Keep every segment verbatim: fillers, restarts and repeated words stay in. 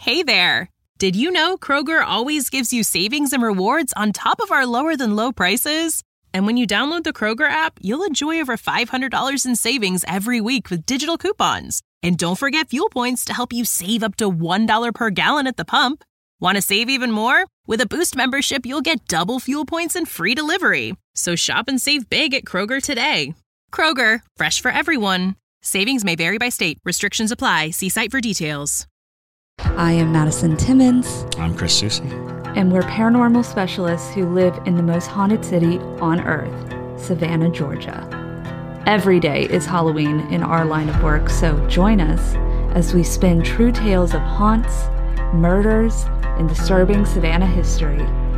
Hey there! Did you know Kroger always gives you savings and rewards on top of our lower-than-low prices? And when you download the Kroger app, you'll enjoy over five hundred dollars in savings every week with digital coupons. And don't forget fuel points to help you save up to one dollar per gallon at the pump. Want to save even more? With a Boost membership, you'll get double fuel points and free delivery. So shop and save big at Kroger today. Kroger, fresh for everyone. Savings may vary by state. Restrictions apply. See site for details. I am Madison Timmons. I'm Chris Susi. And we're paranormal specialists who live in the most haunted city on earth, Savannah, Georgia. Every day is Halloween in our line of work, so join us as we spin true tales of haunts, murders, and disturbing Savannah history.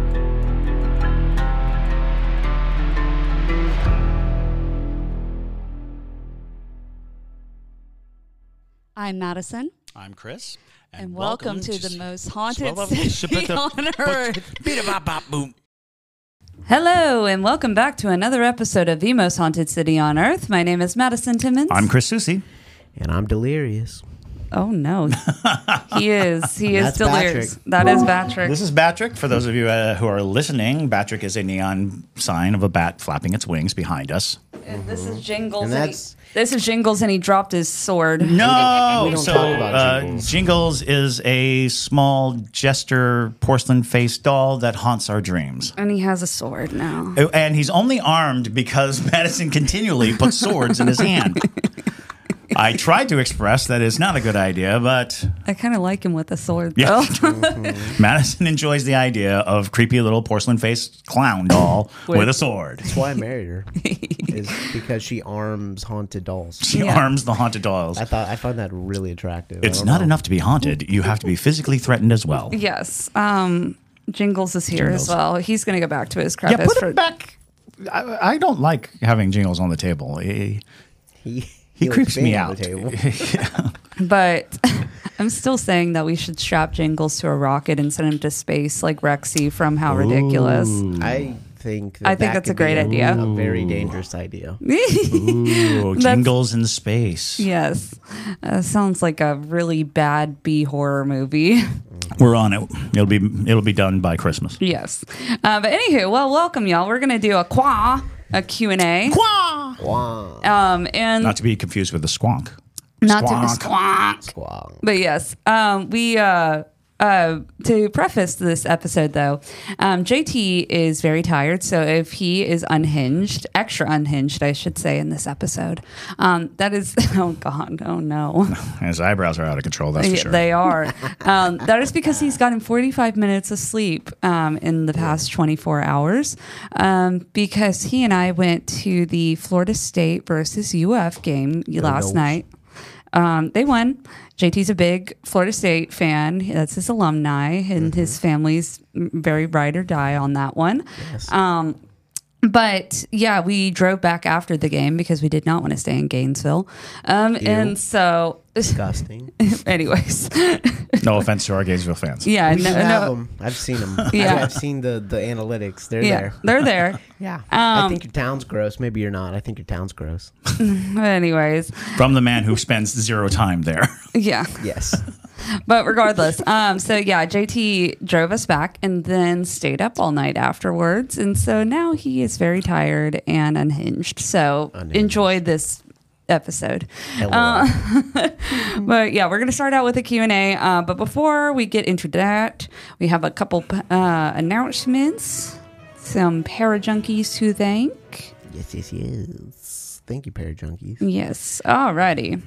I'm Madison. I'm Chris. And, and welcome, welcome to, to the most haunted city on earth. Hello, and welcome back to another episode of the most haunted city on earth. My name is Madison Timmons. I'm Chris Susi. And I'm Delirious. Oh, no. He is. He is That's delirious. Patrick. That is Patrick. This is Patrick. For those of you uh, who are listening, Patrick is a neon sign of a bat flapping its wings behind us. And this is Jingles. And And that's- he, this is Jingles, and he dropped his sword. No! We don't so, talk about uh, Jingles. Jingles is a small jester porcelain-faced doll that haunts our dreams. And he has a sword now. Oh, and he's only armed because Madison continually puts swords in his hand. I tried to express that it's not a good idea, but I kind of like him with a sword, yeah. though. Mm-hmm. Madison enjoys the idea of creepy little porcelain-faced clown doll with, with a sword. That's why I married her. Is because she arms haunted dolls. She Yeah. arms the haunted dolls. I thought I find that really attractive. It's I don't not know. enough to be haunted. You have to be physically threatened as well. Yes. Um, Jingles is here Jingles. as well. He's going to go back to his Yeah, crevice. put for, it back. I, I don't like having Jingles on the table. He, He, he likes creeps being me on out. the table. But I'm still saying that we should strap Jingles to a rocket and send him to space like Rexy from How Ridiculous. I think. That I think that that's a could great be idea. A very dangerous idea. Ooh, Jingles in space. Yes. Uh, sounds like a really bad B horror movie. We're on it. It'll be it'll be done by Christmas. Yes. Uh, but anywho, well, welcome, y'all. We're going to do a qua, a Q and A. Wow. Um, and Not to be confused with the squonk. not to Squonk. squonk. Squawk. But yes, um, we uh, uh, to preface this episode though, um, J T is very tired, so if he is unhinged, extra unhinged, I should say, in this episode, um, that is oh god, oh no, His eyebrows are out of control. That's for sure. they are. Um, that is because he's gotten forty-five minutes of sleep um, in the past twenty-four hours, um, because he and I went to the Florida State versus U F game last Notes. night. Um, they won. J T's a big Florida State fan. That's his alumni, and Mm-hmm. his family's very ride or die on that one. Yes. Um, but yeah, we drove back after the game because we did not want to stay in Gainesville. Um, and so, Disgusting. anyways, No offense to our Gainesville fans. yeah, We no, should have no, them. I've seen them. Yeah. I've, I've seen the, the analytics. They're yeah, there. they're there. Yeah. I Um, think your town's gross. Maybe you're not. I think your town's gross. Anyways, From the man who spends zero time there. yeah. Yes. But regardless, um, so yeah, J T drove us back and then stayed up all night afterwards. And so now he is very tired and unhinged. So Unhinged. enjoy this episode. Hello. Uh, but yeah, we're going to start out with a Q and A. Uh, but before we get into that, we have a couple uh, announcements, some para-junkies to thank. Yes, yes, yes. Thank you, Pair Junkies. Yes, alrighty.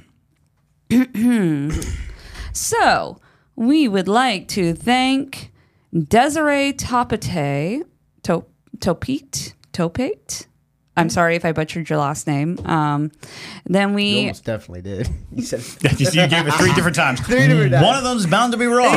So, we would like to thank Desiree Topate, Top, Topete, Topate. I'm sorry if I butchered your last name. Um, then You we, almost definitely did. You said You see, you gave it three different times. Three different times. One of them's bound to be wrong.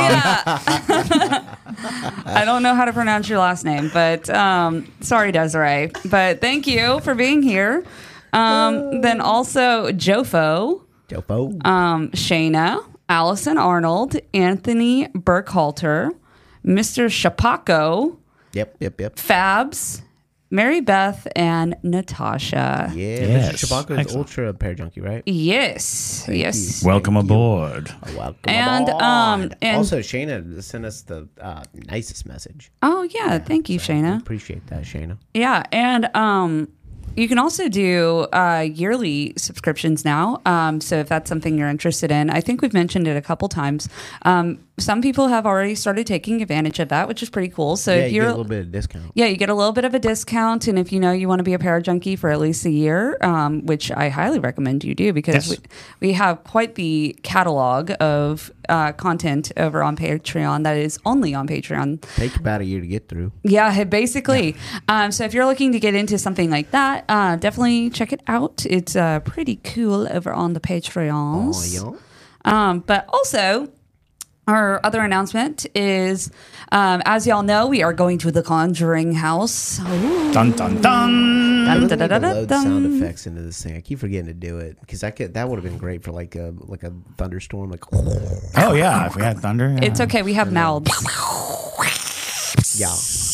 I don't know how to pronounce your last name, but um, sorry, Desiree. But thank you for being here. Um, then also Jofo, Dopo. um, Shayna, Allison Arnold, Anthony Burkhalter, Mister Chapaco, Yep, yep, yep. Fabs, Mary Beth and Natasha. Yeah, Yes. Mister Chewbacca is Excellent. ultra pair junkie, right? Yes, yes. Welcome Thank you. aboard. Oh, welcome And, aboard. um, and- also, Shayna sent us the uh, nicest message. Oh yeah, thank you, So, Shayna. we appreciate that, Shayna. Yeah, and um, you can also do uh, yearly subscriptions now. Um, so if that's something you're interested in, I think we've mentioned it a couple times. Um, some people have already started taking advantage of that, which is pretty cool. So yeah, if you you're get a little bit of discount. yeah, you get a little bit of a discount, and if you know you want to be a para junkie for at least a year, um, which I highly recommend you do because Yes. we, we have quite the catalog of uh, content over on Patreon that is only on Patreon. Take about a year to get through. Yeah, basically. Um, so if you're looking to get into something like that, uh, definitely check it out. It's uh, pretty cool over on the Patreons. Oh, yeah. Um, but also, our other announcement is, um, as y'all know, we are going to the Conjuring House. Ooh. Dun dun dun. I Dun, really dun, need to dun, load dun, sound dun. effects into this thing. I keep forgetting to do it because that could, that would have been great for like a like a thunderstorm. Like, Oh yeah, if we had thunder. Yeah. It's okay. We have mouths. yeah,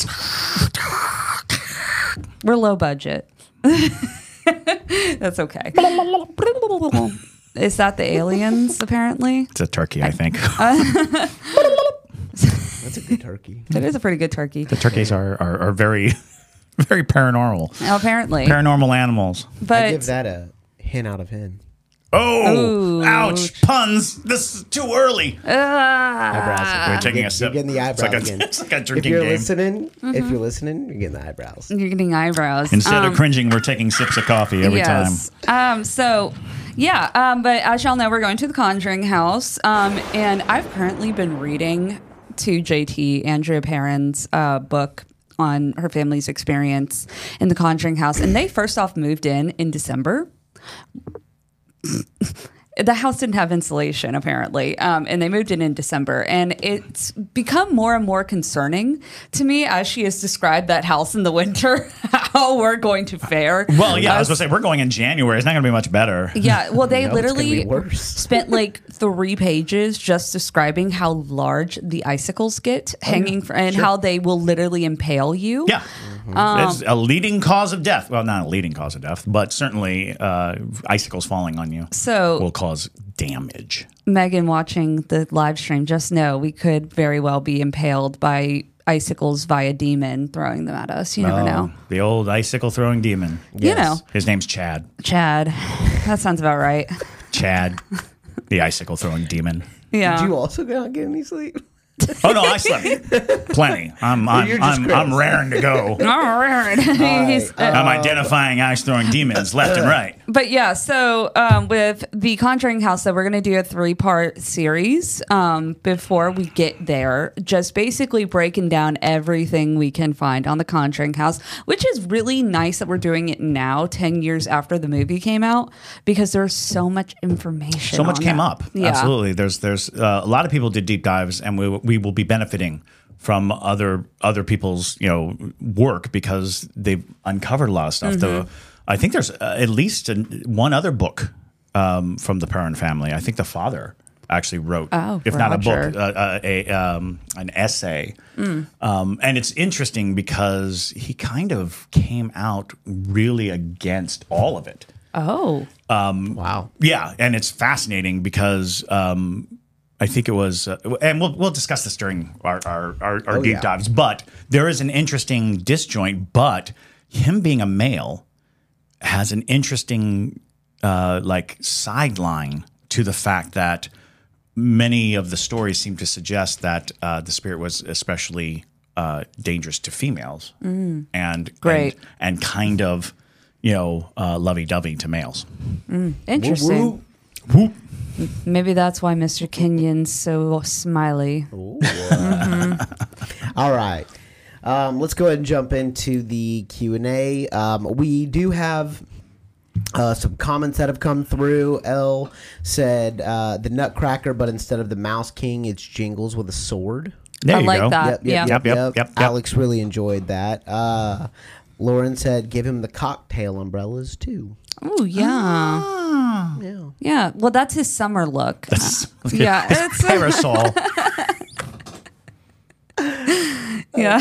We're low budget. That's okay. Is that the aliens, apparently? It's a turkey, I think. that's a good turkey. It is a pretty good turkey. The turkeys are, are, are very, very paranormal. Apparently. Paranormal animals. But I give that a hen out of hen. Oh, Ooh. ouch. Puns. This is too early. Eyebrows. We're taking a You're sip. getting the It's eyebrows like a, again. it's like a If drinking you're game. listening, if you're listening, you're getting the eyebrows. you're getting eyebrows. Instead Um, of cringing, we're taking sips of coffee every yes. Um, so, yeah, um, but as y'all know, we're going to the Conjuring House. Um, and I've currently been reading to J T, Andrea Perron's uh, book on her family's experience in the Conjuring House. And they first off moved in in December. The house didn't have insulation, apparently, um, and they moved in in December. And it's become more and more concerning to me as she has described that house in the winter, how we're going to fare. Well, yeah, I was As- going to say, we're going in January. It's not going to be much better. Yeah, well, they No, it's gonna literally be worse. spent like three pages just describing how large the icicles get hanging fr- and how they will literally impale you. Yeah. Um, it's a leading cause of death. Well, not a leading cause of death, but certainly uh, icicles falling on you So- will cause damage. Megan watching the live stream, just know we could very well be impaled by icicles via demon throwing them at us. You never Oh, know. The old icicle throwing demon. You know, His name's Chad. Chad. That sounds about right. Chad, the icicle throwing demon. Yeah. Did you also not get any sleep? Oh no, I slept plenty. I'm I'm You're just I'm, Chris. I'm raring to go. All right. He's- I'm identifying ice throwing demons left and right. But yeah, so um, with the Conjuring House, so we're going to do a three part series um, before we get there, just basically breaking down everything we can find on the Conjuring House, which is really nice that we're doing it now, ten years after the movie came out, because there's so much information. So much on came that. up. Yeah. Absolutely. There's there's uh, a lot of people did deep dives, and we we will be benefiting from other other people's you know work because they've uncovered a lot of stuff. Mm-hmm. The, I think there's uh, at least an, one other book um, from the Perron family. I think the father actually wrote, Oh, if not a Roger. book, uh, uh, a um, an essay. Um, and it's interesting because he kind of came out really against all of it. Oh, Wow. Yeah, and it's fascinating because um, I think it was, uh, and we'll we'll discuss this during our our, our, our Oh, deep yeah. dives. But there is an interesting disjoint. But him being a male has an interesting uh, like sideline to the fact that many of the stories seem to suggest that uh, the spirit was especially uh, dangerous to females and Great. and, and kind of you know uh, lovey-dovey to males. interesting. Whoop. Maybe that's why Mister Kenyon's so smiley. Ooh. All right. Um, let's go ahead and jump into the Q and A. Um, we do have uh, some comments that have come through. L said uh, the Nutcracker, but instead of the Mouse King, it's Jingles with a sword. There I you like go. that. yeah. Yep, yep, yep, yep. Alex really enjoyed that. Uh, Lauren said, give him the cocktail umbrellas too. Oh, yeah. Ah. Yeah. Yeah. Well, that's his summer look. That's- yeah. It's, Parasol. yeah.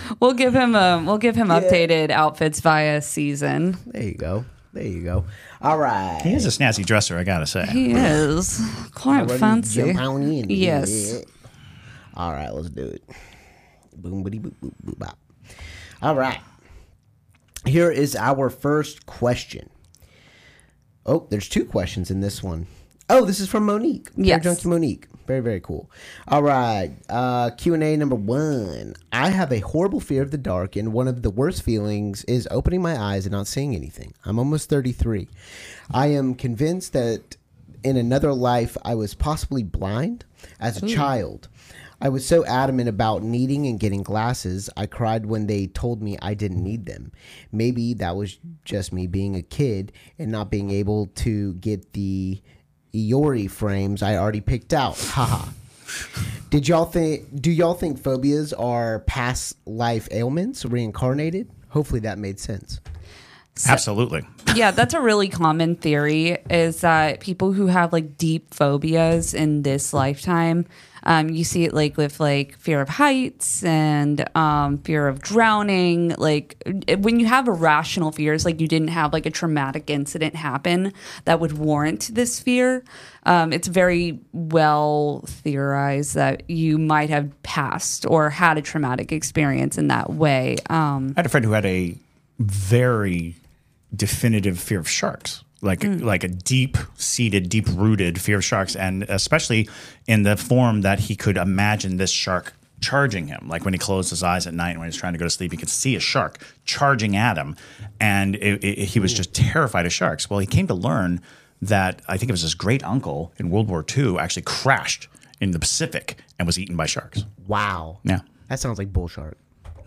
we'll give him a we'll give him updated outfits via season. There you go. There you go. All right. He is a snazzy dresser, I gotta say. He is quite Ready to fancy. jump on in? Yes. Yeah. All right, let's do it. Boom, bitty, boop, boop, boop, bop. All right. Here is our first question. Oh, there's two questions in this one. Oh, this is from Monique. Yes. Fair Junkie Monique. Very, very cool. All right. Uh, Q and A number one. I have a horrible fear of the dark, and one of the worst feelings is opening my eyes and not seeing anything. I'm almost thirty-three. I am convinced that in another life I was possibly blind as a Ooh. child. I was so adamant about needing and getting glasses, I cried when they told me I didn't need them. Maybe that was just me being a kid and not being able to get the Iori frames I already picked out. Haha. Did y'all think? Do y'all think phobias are past life ailments, reincarnated? Hopefully that made sense. So, Absolutely. Yeah, that's a really common theory, is that people who have like deep phobias in this lifetime, um, you see it like with like fear of heights and um, fear of drowning. Like when you have irrational fears, like you didn't have like a traumatic incident happen that would warrant this fear. Um, it's very well theorized that you might have passed or had a traumatic experience in that way. Um, I had a friend who had a very definitive fear of sharks, like mm. like a deep-seated, deep-rooted fear of sharks, and especially in the form that he could imagine this shark charging him. Like when he closed his eyes at night and when he was trying to go to sleep, he could see a shark charging at him, and it, it, he was just terrified of sharks. Well, he came to learn that I think it was his great uncle in World War Two actually crashed in the Pacific and was eaten by sharks. Wow. Yeah. That sounds like bull shark.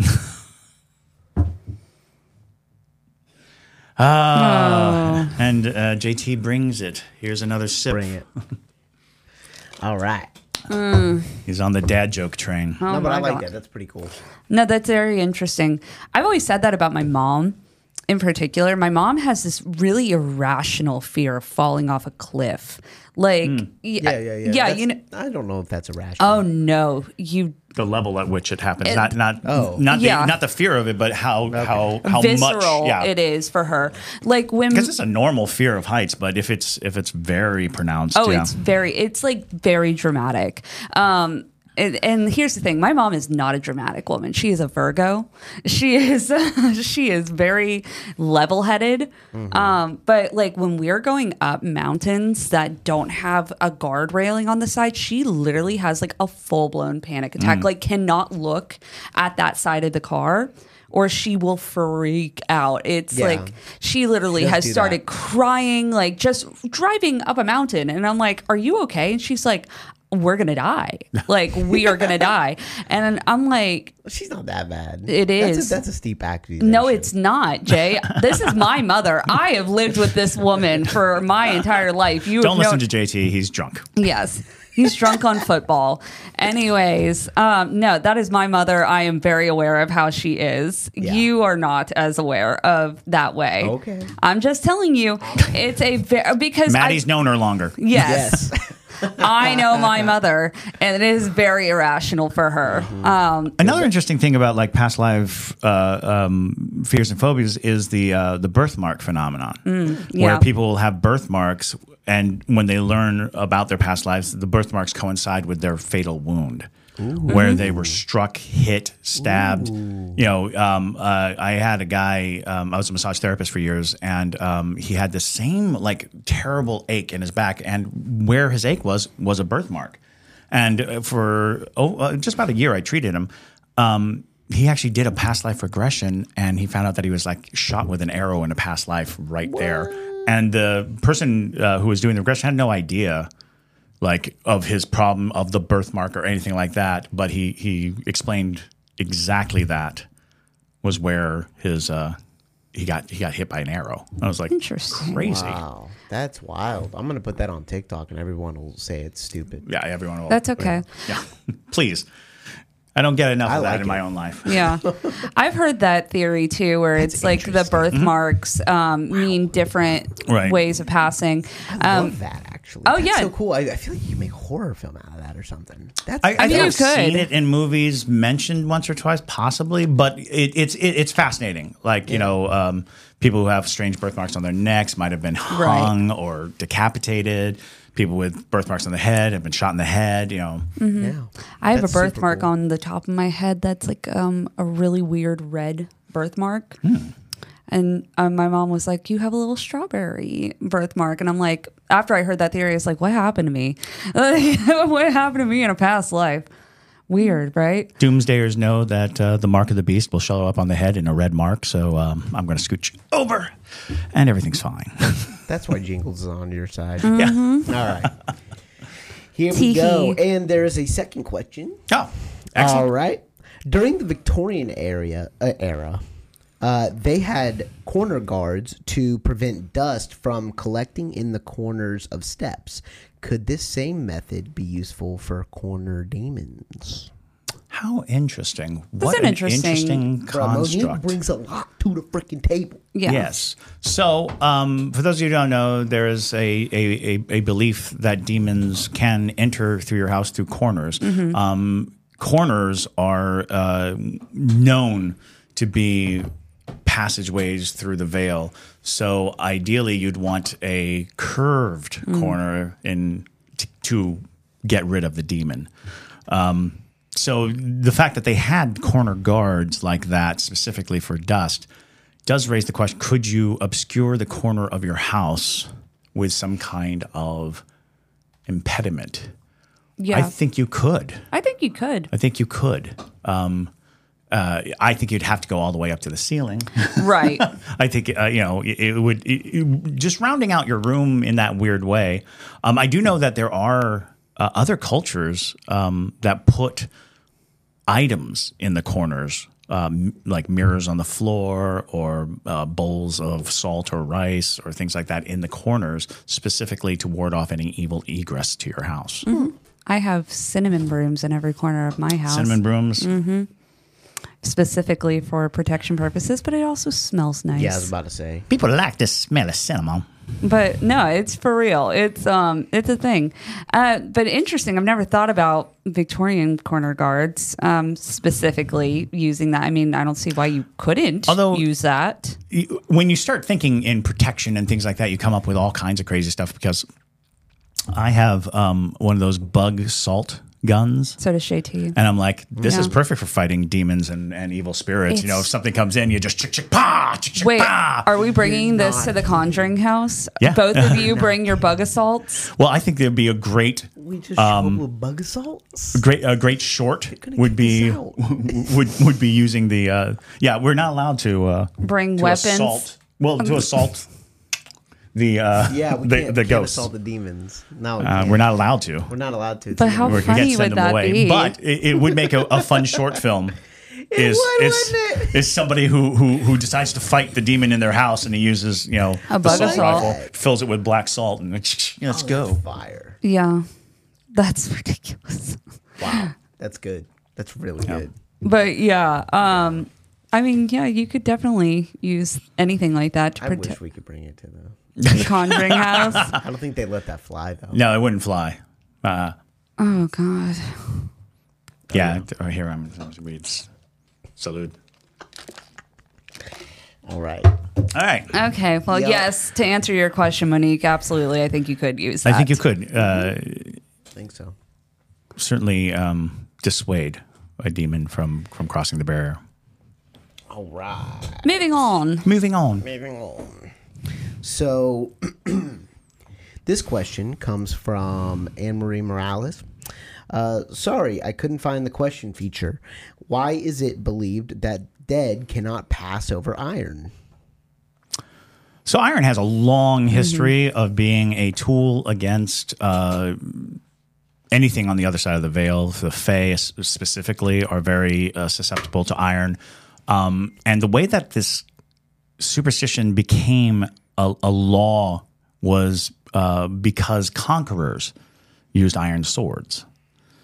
Ah, oh. and uh, J T brings it. Here's another sip. Bring it. All right. Mm. He's on the dad joke train. Oh no, but I like God. that. That's pretty cool. No, that's very interesting. I've always said that about my mom in particular. My mom has this really irrational fear of falling off a cliff. Like, mm. yeah, yeah, yeah. Yeah, that's, you know. I don't know if that's irrational. Oh, no. You. The level at which it happens, It, not not oh. not the, yeah. not the fear of it, but how okay. how how visceral much yeah. it is for her. Like when because it's a normal fear of heights, but if it's if it's very pronounced, oh, yeah. it's very it's like very dramatic. Um, and, and here's the thing: my mom is not a dramatic woman. She is a Virgo. She is she is very level-headed. Mm-hmm. Um, but like when we're going up mountains that don't have a guard railing on the side, she literally has like a full-blown panic attack. Mm. Like cannot look at that side of the car, or she will freak out. It's yeah. like she literally she has started that. crying, like just driving up a mountain. And I'm like, "Are you okay?" And she's like, we're gonna die. Like we are gonna die. And I'm like, she's not that bad. It is. That's a, that's a steep accusation. No, it's not, Jay. This is my mother. I have lived with this woman for my entire life. You don't listen known- to J T. He's drunk. Yes. He's drunk on football. Anyways, um, no, that is my mother. I am very aware of how she is. Yeah. You are not as aware of that way. Okay. I'm just telling you, it's a very, because Maddie's I, known her longer. Yes. yes. I know my mother, and it is very irrational for her. Mm-hmm. Um, Another interesting thing about like past life uh, um, fears and phobias is the uh, the birthmark phenomenon, mm, yeah. where people will have birthmarks, and when they learn about their past lives, the birthmarks coincide with their fatal wound. Ooh. Where they were struck, hit, stabbed. Ooh. You know, um, uh, I had a guy, um, I was a massage therapist for years, and um, he had the same like terrible ache in his back, and where his ache was was a birthmark. And for oh, uh, just about a year, I treated him. Um, he actually did a past life regression, and he found out that he was like shot with an arrow in a past life right what? there. And the person uh, who was doing the regression had no idea like of his problem of the birthmark or anything like that, but he he explained exactly that was where his uh, he got he got hit by an arrow. I was like, interesting, crazy. Wow, that's wild. I'm gonna put that on TikTok, and everyone will say it's stupid. Yeah, everyone will. That's okay. Yeah, please. I don't get enough I of that like in it. my own life. Yeah. I've heard that theory too, where That's it's like the interesting. birthmarks um, mean different Right. ways of passing. I Um, love that actually. oh, That's yeah. so cool. I, I feel like you can make a horror film out of that or something. That's I, I mean, think you I've could. seen it in movies mentioned once or twice, possibly, but it, it's it, it's fascinating. Like, you know, um, people who have strange birthmarks on their necks might have been hung or decapitated. People with birthmarks on the head have been shot in the head, you know. yeah. I have That's a super birthmark cool. on the top of my head that's like um, a really weird red birthmark. And um, my mom was like, "You have a little strawberry birthmark," and I'm like, after I heard that theory, it's like, "What happened to me? Like, what happened to me in a past life?" Weird, right? Doomsdayers know that uh, the mark of the beast will show up on the head in a red mark, so um, I'm going to scooch over, and everything's fine. That's why Jingles is on your side. Yeah. All right. Here we Tee-hee. go. And there is a second question. Oh, excellent. All right. During the Victorian area uh, era, uh, they had corner guards to prevent dust from collecting in the corners of steps. Could this same method be useful for corner demons? How interesting. That's What an an interesting- interesting Bro, Monique construct. brings a lot to the freaking table. Yeah. Yes. So, um, for those of you who don't know, there is a, a, a, a belief that demons can enter through your house through corners. Um, corners are uh, known to be passageways through the veil. So, ideally, you'd want a curved corner in t- to get rid of the demon. Um, so, the fact that they had corner guards like that specifically for dust does raise the question, could you obscure the corner of your house with some kind of impediment? Yeah. I think you could. I think you could. I think you could. Um, uh, I think you'd have to go all the way up to the ceiling. Right. I think uh, you know it, it would it, it- just rounding out your room in that weird way. Um, I do know that there are uh, other cultures um, that put items in the corners, um, like mirrors on the floor or uh, bowls of salt or rice or things like that in the corners, specifically to ward off any evil egress to your house. I have cinnamon brooms in every corner of my house. Cinnamon brooms. Specifically for protection purposes, but it also smells nice. Yeah, I was about to say. People like the smell of cinnamon. But no, it's for real. It's um, it's a thing. Uh, but interesting. I've never thought about Victorian corner guards um, specifically using that. I mean, I don't see why you couldn't Although- use that. You- when you start thinking in protection and things like that, you come up with all kinds of crazy stuff because I have um, one of those bug salt guns. So does Shay T. And I'm like, this Yeah. is perfect for fighting demons and, and evil spirits. you know, It's- if something comes in, you just chick, chick, pa, chick, chick, Wait, pa. are we bringing this not. to the Conjuring house? Yeah. Both of you bring your bug assaults. Well, I think there'd be a great, We just Um, show with bug assaults. great, a great short gonna would kick be us out. would would be using the. Uh, yeah, we're not allowed to uh, Bring to weapons. assault. Well, to assault the uh, Yeah, we the, can't, the can't ghosts. assault the demons. No, we Uh, can't. we're not allowed to. We're not allowed to. It's But in how the- We funny can't send would them that away. be? But it, it would make a, a fun short film. Is would, is, wouldn't it? is somebody who, who who decides to fight the demon in their house and he uses you know A the bug assault assault. rifle, fills it with black salt and let's go. Fire. Yeah, that's ridiculous. Wow. That's good. That's really good. But yeah, um, I mean, yeah, you could definitely use anything like that to I wish protect we could bring it to the. the Conjuring house. I don't think they let that fly though. No, it wouldn't fly. Uh, Oh God. yeah, oh, here I'm. It's salute. All right. All right, Okay. Well, Yeah. yes. To answer your question, Monique, absolutely, I think you could use that. I think you could uh, I think so. certainly um, dissuade a demon from from crossing the barrier. All right. Moving on. Moving on. Moving on. So, this question comes from Anne Marie Morales. Uh, sorry, I couldn't find the question feature. Why is it believed that dead cannot pass over iron? So iron has a long history of being a tool against uh, anything on the other side of the veil. The Fae s- specifically are very uh, susceptible to iron. Um, and the way that this superstition became a, a law was uh, because conquerors used iron swords.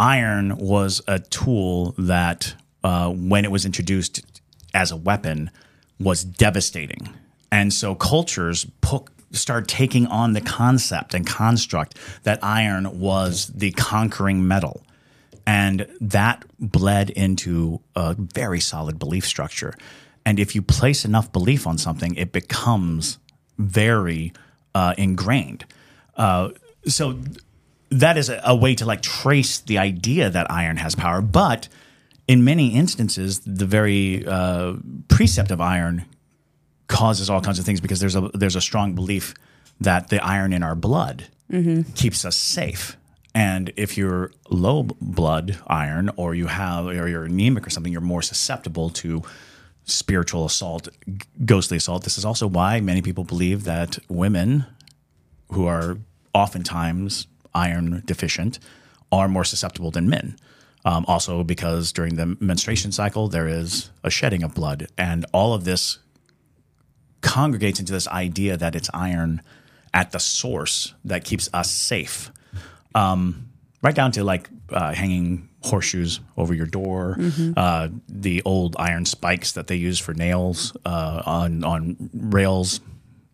iron was a tool that, uh, when it was introduced as a weapon, was devastating. And so cultures put, started taking on the concept and construct that iron was the conquering metal. And that bled into a very solid belief structure. And if you place enough belief on something, it becomes very uh, ingrained. Uh, so that is a, a way to like trace the idea that iron has power. But in many instances, the very uh, precept of iron causes all kinds of things because there's a there's a strong belief that the iron in our blood mm-hmm. keeps us safe. And if you're low blood iron, or you have, or you're anemic or something, you're more susceptible to spiritual assault, ghostly assault. This is also why many people believe that women who are oftentimes iron deficient are more susceptible than men. Um, also because during the menstruation cycle, there is a shedding of blood. And all of this congregates into this idea that it's iron at the source that keeps us safe. Um, right down to like uh, hanging horseshoes over your door, mm-hmm. uh, the old iron spikes that they use for nails uh, on on rails.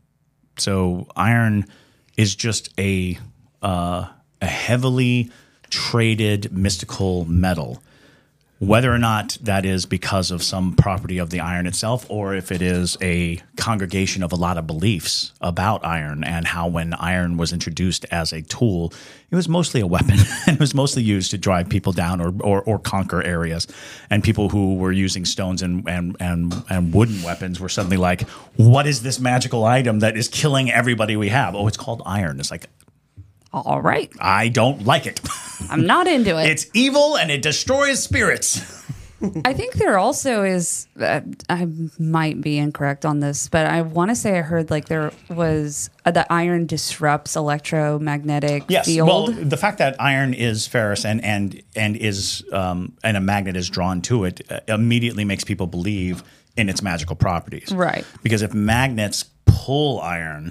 So iron is just a uh, a heavily traded mystical metal. Whether or not that is because of some property of the iron itself, or if it is a congregation of a lot of beliefs about iron and how when iron was introduced as a tool, it was mostly a weapon and it was mostly used to drive people down or, or, or conquer areas. And people who were using stones and, and, and, and wooden weapons were suddenly like, what is this magical item that is killing everybody we have? Oh, it's called iron. It's like, all right. I don't like it. I'm not into it. It's evil and it destroys spirits. I think there also is, uh, I might be incorrect on this, but I want to say I heard like there was, uh, the iron disrupts electromagnetic yes, field. Well, the fact that iron is ferrous and and and is um, and a magnet is drawn to it uh, immediately makes people believe in its magical properties. Right. Because if magnets pull iron,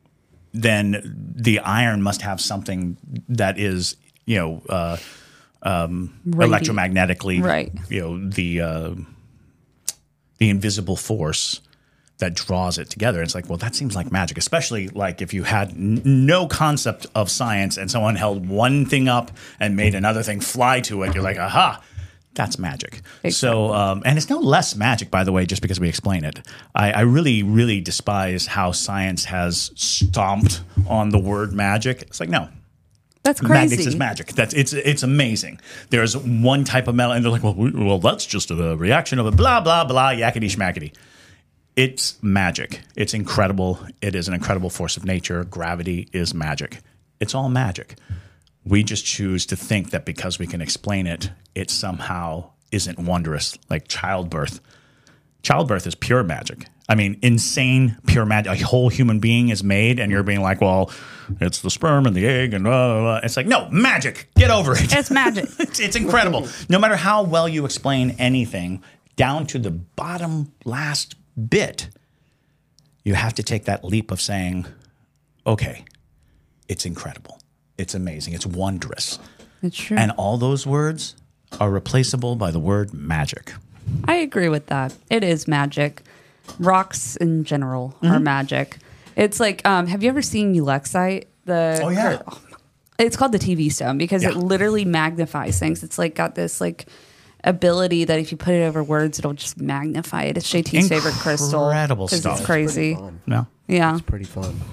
then the iron must have something that is, you know, uh, um, electromagnetically, right. you know, the uh, the invisible force that draws it together. It's like, well, that seems like magic, especially like if you had n- no concept of science and someone held one thing up and made another thing fly to it. You're like, aha. That's magic. Exactly. So, um, and it's no less magic, by the way, just because we explain it. I, I really, really despise how science has stomped on the word magic. It's like, no. That's crazy. Magnets is magic. That's it's it's amazing. There's one type of metal, and they're like, well, we, well, that's just a reaction of a blah, blah, blah, yakety schmackety. It's magic. It's incredible. It is an incredible force of nature. Gravity is magic. It's all magic. We just choose to think that because we can explain it, it somehow isn't wondrous, like childbirth. Childbirth is pure magic. I mean, insane pure magic. A whole human being is made, and you're being like, well, it's the sperm and the egg, and blah, blah, blah. It's like, no, magic. Get over it. It's magic. it's, it's incredible. No matter how well you explain anything, down to the bottom last bit, you have to take that leap of saying, okay, it's incredible. It's amazing. It's wondrous. It's true. And all those words are replaceable by the word magic. I agree with that. It is magic. Rocks in general mm-hmm. are magic. It's like, um, have you ever seen Ulexite? The oh yeah. Oh, it's called the T V stone because yeah. it literally magnifies things. It's like got this like ability that if you put it over words, it'll just magnify it. It's J T's favorite crystal. Incredible stuff. It's crazy. No. Yeah. It's pretty fun.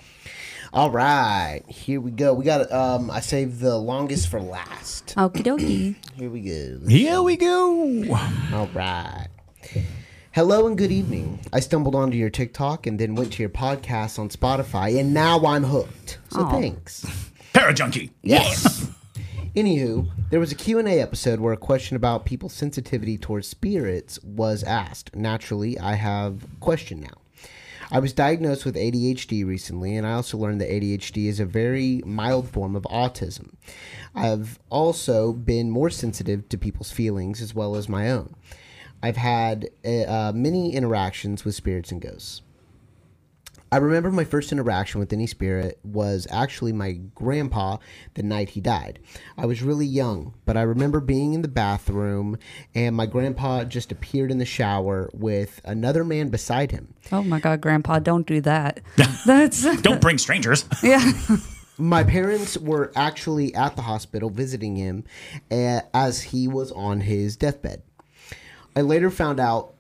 All right, here we go. We got. Um, I saved the longest for last. Okie dokie. Here we go. Here we go. All right. Hello and good evening. I stumbled onto your TikTok and then went to your podcast on Spotify, and now I'm hooked. So Aww. Thanks. Parajunkie. Yes. Anywho, there was a Q and A episode where a question about people's sensitivity towards spirits was asked. Naturally, I have a question now. I was diagnosed with A D H D recently, and I also learned that A D H D is a very mild form of autism. I've also been more sensitive to people's feelings as well as my own. I've had uh, many interactions with spirits and ghosts. I remember my first interaction with any spirit was actually my grandpa the night he died. I was really young, but I remember being in the bathroom and my grandpa just appeared in the shower with another man beside him. Oh my God, Grandpa, don't do that. That's Don't bring strangers. yeah. My parents were actually at the hospital visiting him uh, as he was on his deathbed. I later found out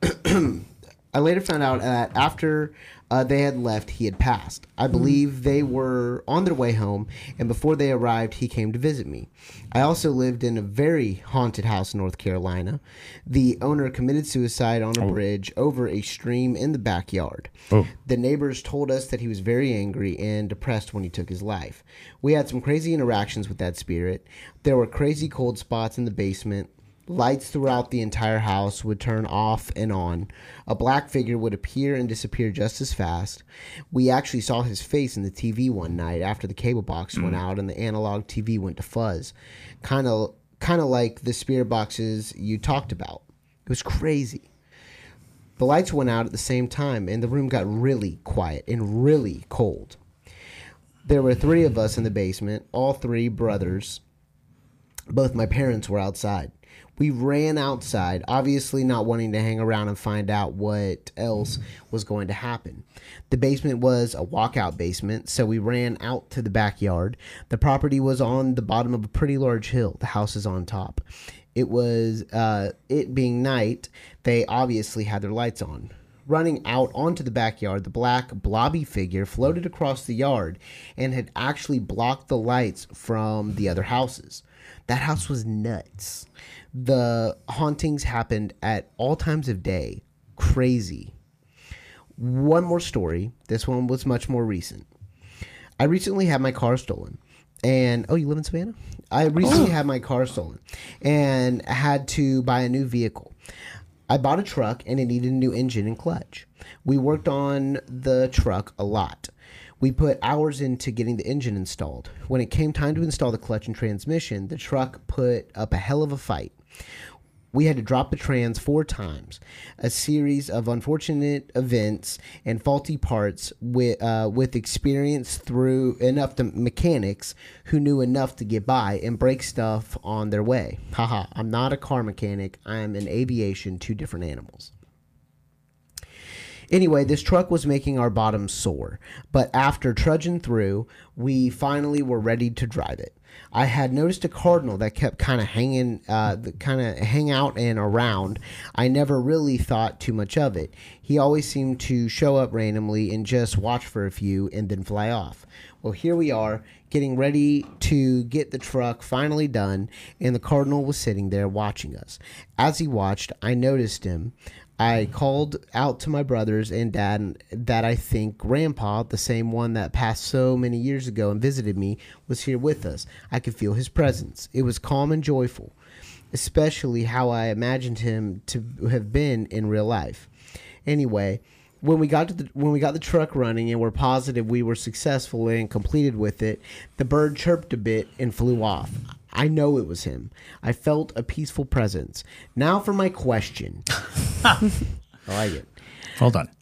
I later found out that after uh, they had left, he had passed. I believe they were on their way home, and before they arrived, he came to visit me. I also lived in a very haunted house in North Carolina. The owner committed suicide on a oh. bridge over a stream in the backyard. Oh. The neighbors told us that he was very angry and depressed when he took his life. We had some crazy interactions with that spirit. There were crazy cold spots in the basement. Lights throughout the entire house would turn off and on. A black figure would appear and disappear just as fast. We actually saw his face in the T V one night after the cable box mm. went out and the analog T V went to fuzz. Kind of kind of like the spirit boxes you talked about. It was crazy. The lights went out at the same time and the room got really quiet and really cold. There were three of us in the basement, all three brothers. Both my parents were outside. We ran outside, obviously not wanting to hang around and find out what else was going to happen. The basement was a walkout basement, so we ran out to the backyard. The property was on the bottom of a pretty large hill. The house is on top. It was, uh, it being night, they obviously had their lights on. Running out onto the backyard, the black blobby figure floated across the yard and had actually blocked the lights from the other houses. That house was nuts. The hauntings happened at all times of day. Crazy. One more story. This one was much more recent. I recently had my car stolen. And, oh, you live in Savannah? I recently oh. had my car stolen and had to buy a new vehicle. I bought a truck and it needed a new engine and clutch. We worked on the truck a lot. We put hours into getting the engine installed. When it came time to install the clutch and transmission, the truck put up a hell of a fight. We had to drop the trans four times, a series of unfortunate events and faulty parts with uh, with experience through enough to mechanics who knew enough to get by and break stuff on their way. Haha, I'm not a car mechanic. I'm in aviation, two different animals. Anyway, this truck was making our bottoms sore, but after trudging through, we finally were ready to drive it. I had noticed a cardinal that kept kind of hanging, uh, kind of hang out and around. I never really thought too much of it. He always seemed to show up randomly and just watch for a few and then fly off. Well, here we are, getting ready to get the truck finally done, and the cardinal was sitting there watching us. As he watched, I noticed him. I called out to my brothers and dad that I think Grandpa, the same one that passed so many years ago and visited me, was here with us. I could feel his presence. It was calm and joyful, especially how I imagined him to have been in real life. Anyway, when we got to the, when we got the truck running and were positive we were successful and completed with it, the bird chirped a bit and flew off. I know it was him. I felt a peaceful presence. Now for my question. I like it. Hold on.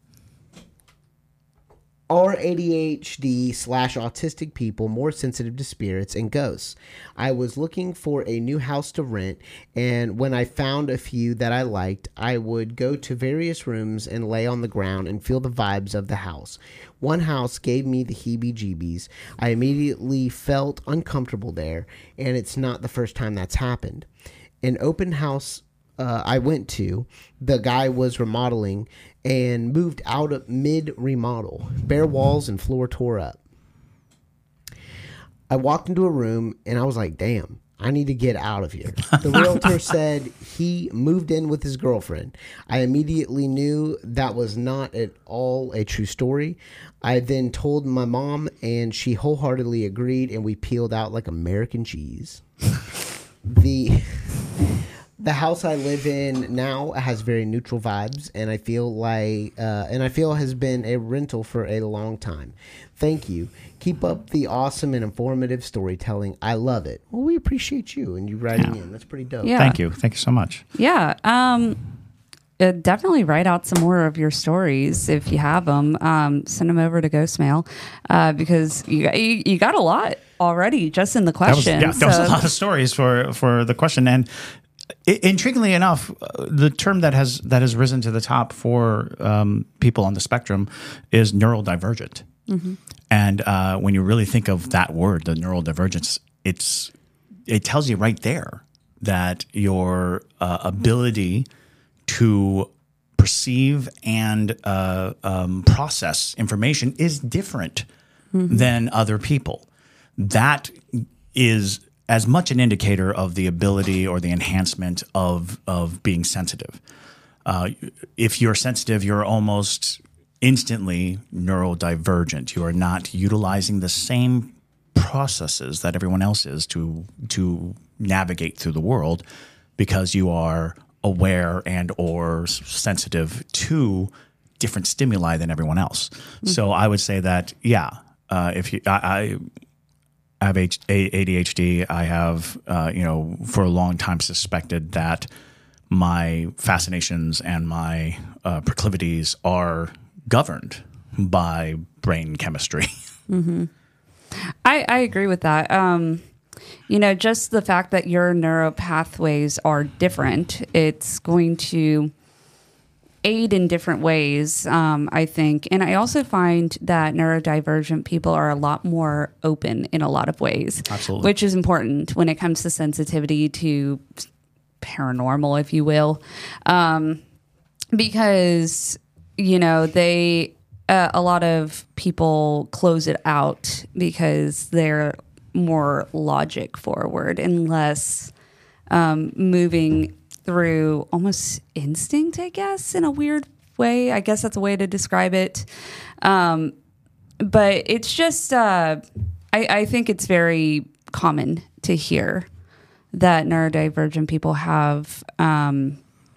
Are A D H D slash autistic people more sensitive to spirits and ghosts? I was looking for a new house to rent, and when I found a few that I liked, I would go to various rooms and lay on the ground and feel the vibes of the house. One house gave me the heebie-jeebies. I immediately felt uncomfortable there, and it's not the first time that's happened. An open house uh, I went to, the guy was remodeling and moved out of mid-remodel. Bare walls and floor tore up. I walked into a room, and I was like, damn, I need to get out of here. The realtor said he moved in with his girlfriend. I immediately knew that was not at all a true story. I then told my mom, and she wholeheartedly agreed, and we peeled out like American cheese. the... The house I live in now has very neutral vibes, and I feel like, uh, and I feel has been a rental for a long time. Thank you. Keep up the awesome and informative storytelling. I love it. Well, we appreciate you and you writing yeah. in. That's pretty dope. Yeah. Thank you. Thank you so much. Yeah. Um, uh, definitely write out some more of your stories if you have them. Um, send them over to Ghost Mail uh, because you, you you got a lot already just in the question. That was, yeah, there so. was a lot of stories for for the question, and intriguingly enough, uh, the term that has that has risen to the top for um, people on the spectrum is neurodivergent. Mm-hmm. And uh, when you really think of that word, the neurodivergence, it's it tells you right there that your uh, ability to perceive and uh, um, process information is different mm-hmm. than other people. That is as much an indicator of the ability or the enhancement of of being sensitive. Uh, if you're sensitive, you're almost instantly neurodivergent. You are not utilizing the same processes that everyone else is to to navigate through the world because you are aware and or sensitive to different stimuli than everyone else. Mm-hmm. So I would say that, yeah, uh, if you, I, I have A D H D, I have, uh, you know, for a long time suspected that my fascinations and my uh, proclivities are governed by brain chemistry. Mm-hmm. I, I agree with that. Um, you know, just the fact that your neuro pathways are different, it's going to aid in different ways, um, I think. And I also find that neurodivergent people are a lot more open in a lot of ways. Absolutely. Which is important when it comes to sensitivity to paranormal, if you will. Um, because, you know, they... Uh, a lot of people close it out because they're more logic forward and less um, moving through almost instinct, I guess, in a weird way. I guess that's a way to describe it. Um, but it's just, uh, I, I think it's very common to hear that neurodivergent people have um,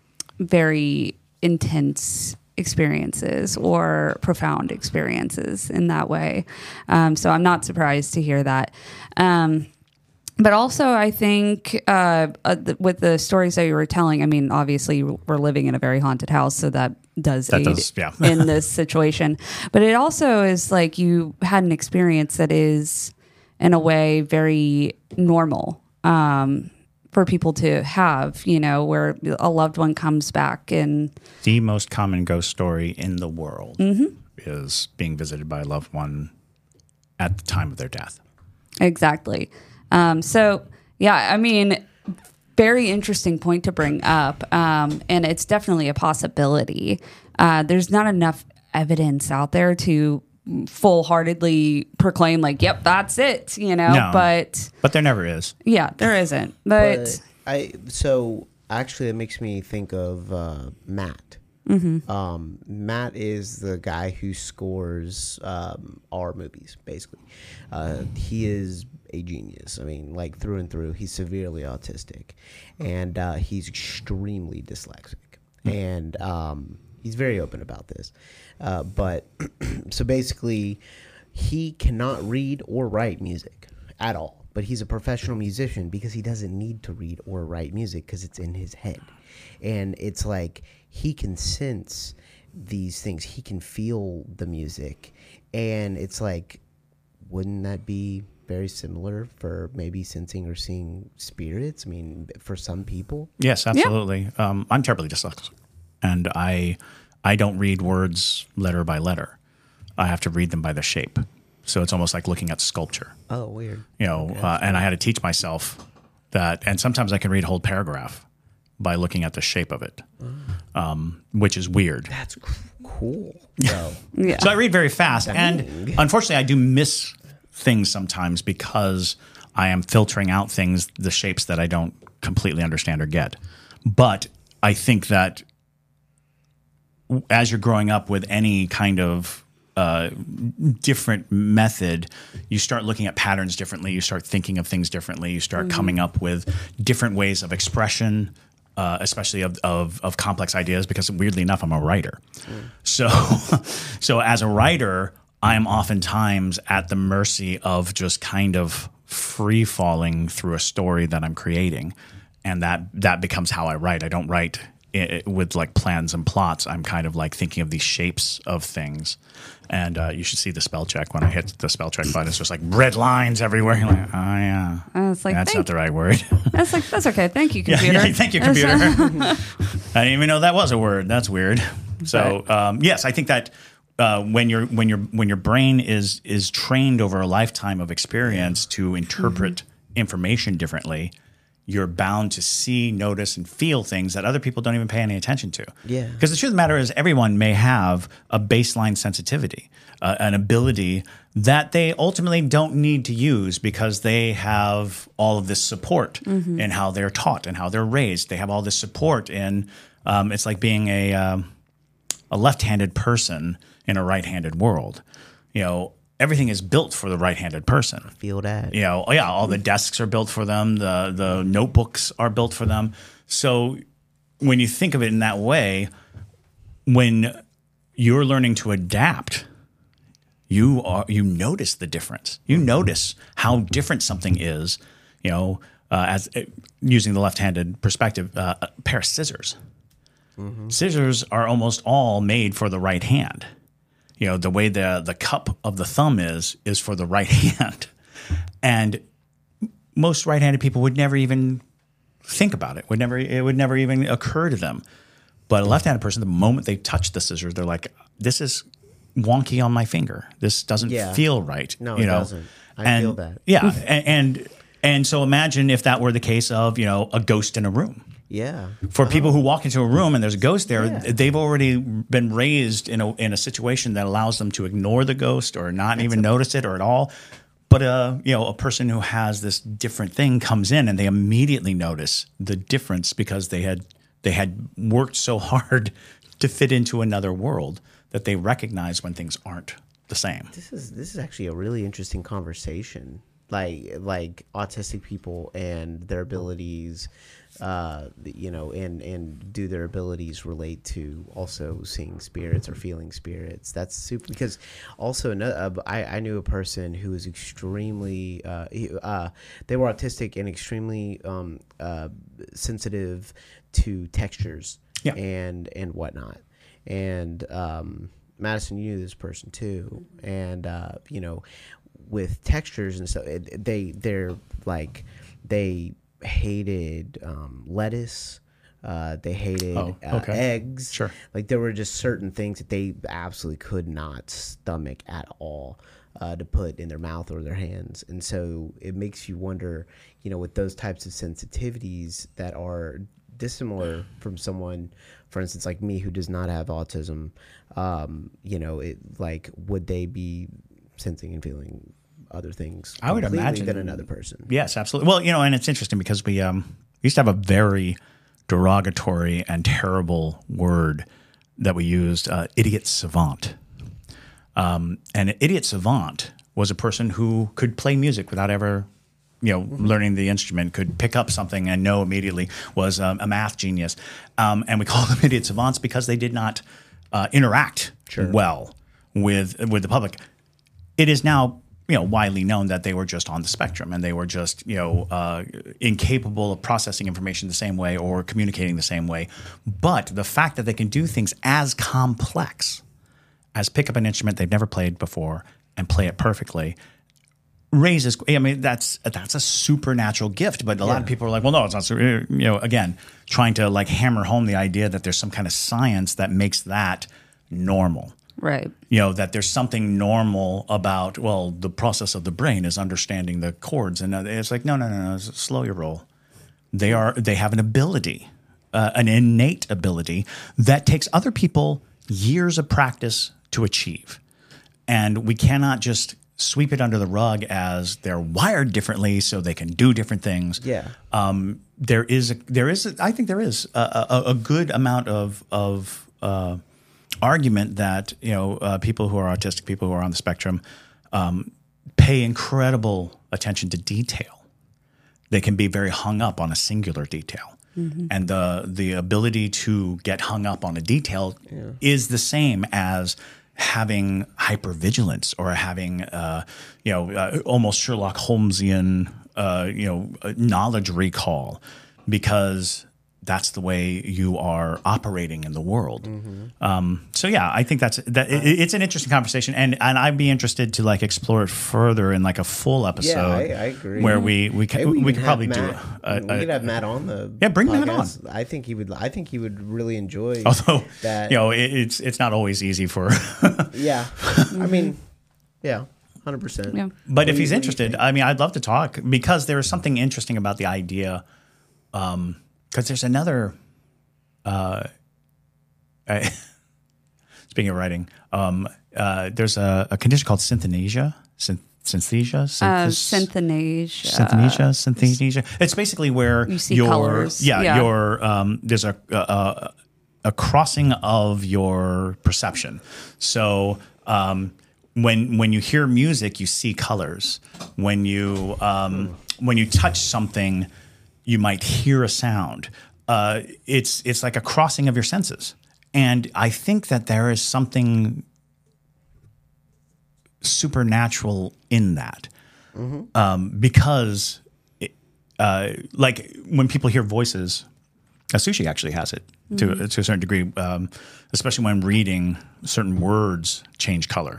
very intense experiences or profound experiences in that way. Um, so I'm not surprised to hear that. Um, but also I think uh, uh, th- with the stories that you were telling, I mean, obviously we're living in a very haunted house, so that does that aid does, yeah. in this situation. But it also is like you had an experience that is in a way very normal. Um, for people to have, you know, where a loved one comes back and... The most common ghost story in the world mm-hmm. is being visited by a loved one at the time of their death. Exactly. Um, so, yeah, I mean, very interesting point to bring up. Um, and it's definitely a possibility. Uh, there's not enough evidence out there to full-heartedly proclaim like, yep, that's it, you know, no, but but there never is. Yeah, there isn't. But, but I so actually it makes me think of uh, Matt. Mm-hmm. Um, Matt is the guy who scores um, our movies, basically. Uh, he is a genius. I mean, like through and through. He's severely autistic, and uh, he's extremely dyslexic, mm-hmm. and um, he's very open about this. Uh, but so basically, he cannot read or write music at all. But he's a professional musician because he doesn't need to read or write music because it's in his head. And it's like he can sense these things. He can feel the music. And it's like, wouldn't that be very similar for maybe sensing or seeing spirits? I mean, for some people. Yes, absolutely. Yeah. Um, I'm terribly dyslexic. And I... I don't read words letter by letter. I have to read them by the shape. So it's almost like looking at sculpture. Oh, weird. You know, okay, uh, and I had to teach myself that. And sometimes I can read a whole paragraph by looking at the shape of it, mm. um, which is weird. That's cool. So, yeah. so I read very fast. Dang. And unfortunately, I do miss things sometimes because I am filtering out things, the shapes that I don't completely understand or get. But I think that as you're growing up with any kind of uh, different method, you start looking at patterns differently. You start thinking of things differently. You start mm-hmm. coming up with different ways of expression, uh, especially of, of of complex ideas. Because weirdly enough, I'm a writer, mm. so so as a writer, I am oftentimes at the mercy of just kind of free falling through a story that I'm creating, and that that becomes how I write. I don't write I, with like plans and plots, I'm kind of like thinking of these shapes of things. And uh, you should see the spell check. When I hit the spell check button, it's just like red lines everywhere. You're like, oh yeah, I was like, that's thank- not the right word. That's like that's okay. Thank you, computer. Yeah, yeah, thank you, computer. I didn't even know that was a word. That's weird. So um, yes, I think that uh, when your when your when your brain is is trained over a lifetime of experience to interpret mm-hmm. information differently, you're bound to see, notice, and feel things that other people don't even pay any attention to. Yeah. Because the truth of the matter is, everyone may have a baseline sensitivity, uh, an ability that they ultimately don't need to use because they have all of this support mm-hmm. in how they're taught and how they're raised. They have all this support in. Um, it's like being a um, a left-handed person in a right-handed world. You know. Everything is built for the right-handed person. Feel that. You know, yeah, all the desks are built for them. The the notebooks are built for them. So when you think of it in that way, when you're learning to adapt, you are you notice the difference. You notice how different something is. You know, uh, as uh, using the left-handed perspective, uh, a pair of scissors. Mm-hmm. Scissors are almost all made for the right hand. You know, the way the the cup of the thumb is, is for the right hand. And most right-handed people would never even think about it. Would never it would never even occur to them. But a left-handed person, the moment they touch the scissors, they're like, this is wonky on my finger. This doesn't yeah. feel right. No, you it know? doesn't. I and, feel that. Yeah. and, and and so imagine if that were the case of, you know, a ghost in a room. Yeah. For people who walk into a room and there's a ghost there, Yeah. they've already been raised in a in a situation that allows them to ignore the ghost or not That's even a- notice it or at all. But uh, you know, a person who has this different thing comes in and they immediately notice the difference because they had they had worked so hard to fit into another world that they recognize when things aren't the same. This is this is actually a really interesting conversation. Like like autistic people and their abilities. Uh, you know, and, and do their abilities relate to also seeing spirits or feeling spirits? That's super. Because also, another, uh, I I knew a person who was extremely. Uh, he, uh, they were autistic and extremely um, uh, sensitive to textures yeah. and and whatnot. And um, Madison, you knew this person too, and uh, you know, with textures and stuff, it, they they're like they. hated um, lettuce. Uh, they hated oh, okay. uh, eggs. Sure. Like there were just certain things that they absolutely could not stomach at all uh, to put in their mouth or their hands. And so it makes you wonder, you know, with those types of sensitivities that are dissimilar from someone, for instance, like me who does not have autism, um, you know, it like would they be sensing and feeling other things I would imagine than another person. Yes, absolutely. Well, you know, and it's interesting because we um, used to have a very derogatory and terrible word that we used, uh, idiot savant. Um, and an idiot savant was a person who could play music without ever, you know, mm-hmm. learning the instrument, could pick up something and know immediately, was um, a math genius. Um, and we call them idiot savants because they did not uh, interact sure. well with with the public. It is now you know, widely known that they were just on the spectrum and they were just, you know, uh, incapable of processing information the same way or communicating the same way. But the fact that they can do things as complex as pick up an instrument they've never played before and play it perfectly raises, I mean, that's that's a supernatural gift. But a yeah. lot of people are like, well, no, it's not, you know, again, trying to like hammer home the idea that there's some kind of science that makes that normal. Right. You know, that there's something normal about, well, the process of the brain is understanding the chords. And it's like, no, no, no, no, slow your roll. They are, they have an ability, uh, an innate ability that takes other people years of practice to achieve. And we cannot just sweep it under the rug as they're wired differently so they can do different things. Yeah. Um, there is, a, there is, a, I think there is a, a, a good amount of, of, uh, argument that you know uh, people who are autistic, people who are on the spectrum, um, pay incredible attention to detail. They can be very hung up on a singular detail, mm-hmm. and the the ability to get hung up on a detail yeah. is the same as having hypervigilance or having uh, you know uh, almost Sherlock Holmesian uh, you know knowledge recall, because that's the way you are operating in the world. Mm-hmm. Um, so yeah, I think that's that. It, it's an interesting conversation, and and I'd be interested to like explore it further in like a full episode. Yeah, I, I agree. Where we we can, Hey, we, even could have probably Matt, do a, a, we could have Matt on the Yeah, bring Matt podcast. I think he would. I think he would really enjoy. although that. you know it, it's it's not always easy for. Yeah, I mean, yeah, hundred percent. Yeah. But if he's interested, I mean, I'd love to talk because there is something interesting about the idea. Um, because there's another. Uh, I, speaking of writing, um, uh, there's a, a condition called synesthesia. Synth, synesthesia. Uh, Synth- synesthesia. Synesthesia. Synesthesia. It's basically where You see your colors. yeah, Yeah. your um, there's a, a a crossing of your perception. So. Um, When when you hear music, you see colors. When you um, when you touch something, you might hear a sound. Uh, it's it's like a crossing of your senses, and I think that there is something supernatural in that, mm-hmm. um, because, it, uh, like when people hear voices, uh, Sushi actually has it mm-hmm. to to a certain degree, um, especially when reading certain words change color.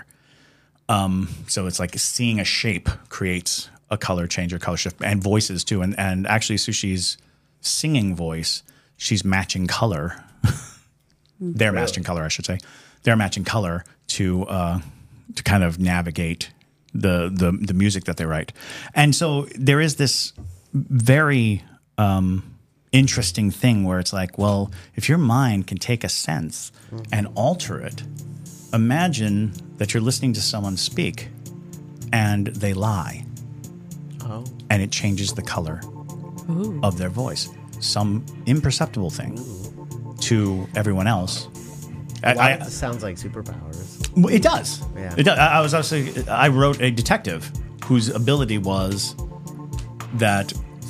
Um, so it's like seeing a shape creates a color change or color shift, and voices too. And and actually, Sushi's singing voice, she's matching color. They're really? matching color, I should say. They're matching color to uh, to kind of navigate the the the music that they write. And so there is this very um, interesting thing where it's like, well, if your mind can take a sense mm-hmm. and alter it. Imagine that you're listening to someone speak and they lie. Oh. And it changes the color Ooh. Of their voice. Some imperceptible thing Ooh. To everyone else. A lot I, of this sounds like superpowers. It does. Yeah. It does. I was also I wrote a detective whose ability was that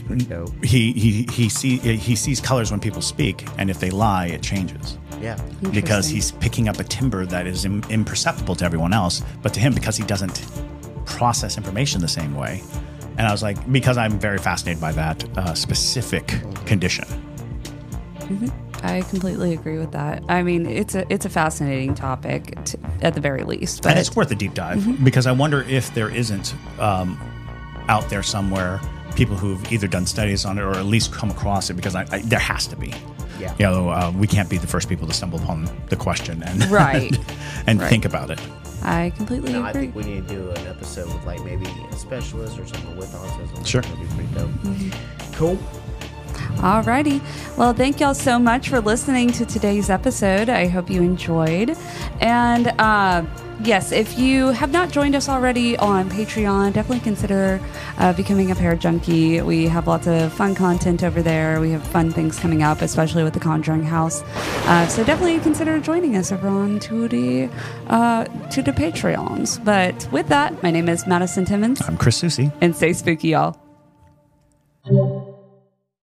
he he he see he sees colors when people speak, and if they lie, it changes. Yeah, because he's picking up a timbre that is im- imperceptible to everyone else, but to him, because he doesn't process information the same way. And I was like, because I'm very fascinated by that uh, specific condition. Mm-hmm. I completely agree with that. I mean, it's a it's a fascinating topic to, at the very least, but and it's worth a deep dive mm-hmm. because I wonder if there isn't um, out there somewhere people who've either done studies on it or at least come across it, because I, I, there has to be. Yeah. You know, uh, we can't be the first people to stumble upon the question and right. and right. think about it. I completely no, agree. I think we need to do an episode with like maybe a specialist or someone with autism. Sure. That'd be pretty dope. Mm-hmm. Cool. Alrighty. Well, thank y'all so much for listening to today's episode. I hope you enjoyed. And uh, yes, if you have not joined us already on Patreon, definitely consider uh, becoming a Parrot Junkie. We have lots of fun content over there. We have fun things coming up, especially with the Conjuring House. Uh, so definitely consider joining us over on to the, uh, to the Patreons. But with that, my name is Madison Timmons. I'm Chris Susi. And stay spooky, y'all.